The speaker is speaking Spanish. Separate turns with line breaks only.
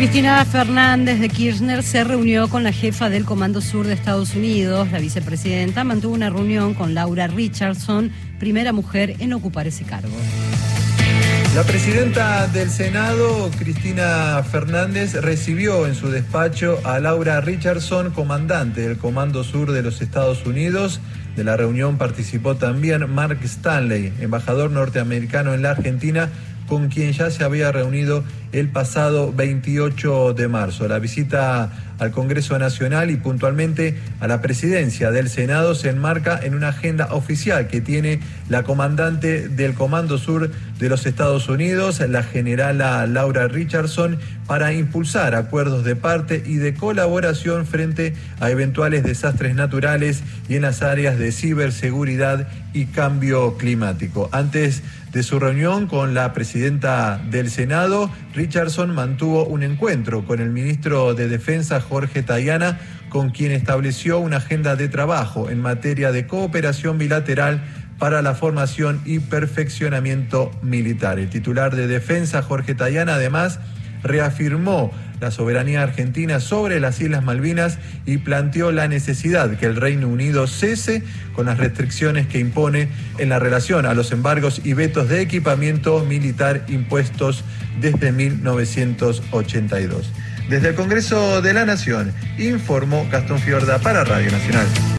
Cristina Fernández de Kirchner se reunió con la jefa del Comando Sur de Estados Unidos. La vicepresidenta mantuvo una reunión con Laura Richardson, primera mujer en ocupar ese cargo.
La presidenta del Senado, Cristina Fernández, recibió en su despacho a Laura Richardson, comandante del Comando Sur de los Estados Unidos. De la reunión participó también Mark Stanley, embajador norteamericano en la Argentina, con quien ya se había reunido el pasado 28 de marzo. La visita al Congreso Nacional y puntualmente a la presidencia del Senado se enmarca en una agenda oficial que tiene la comandante del Comando Sur de los Estados Unidos, la generala Laura Richardson, para impulsar acuerdos de parte y de colaboración frente a eventuales desastres naturales y en las áreas de ciberseguridad y cambio climático. Antes de su reunión con la presidenta del Senado, Richardson mantuvo un encuentro con el ministro de Defensa, Jorge Tayana, con quien estableció una agenda de trabajo en materia de cooperación bilateral para la formación y perfeccionamiento militar. El titular de Defensa, Jorge Tayana, además reafirmó la soberanía argentina sobre las Islas Malvinas y planteó la necesidad que el Reino Unido cese con las restricciones que impone en la relación a los embargos y vetos de equipamiento militar impuestos desde 1982. Desde el Congreso de la Nación, informó Gastón Fiorda para Radio Nacional.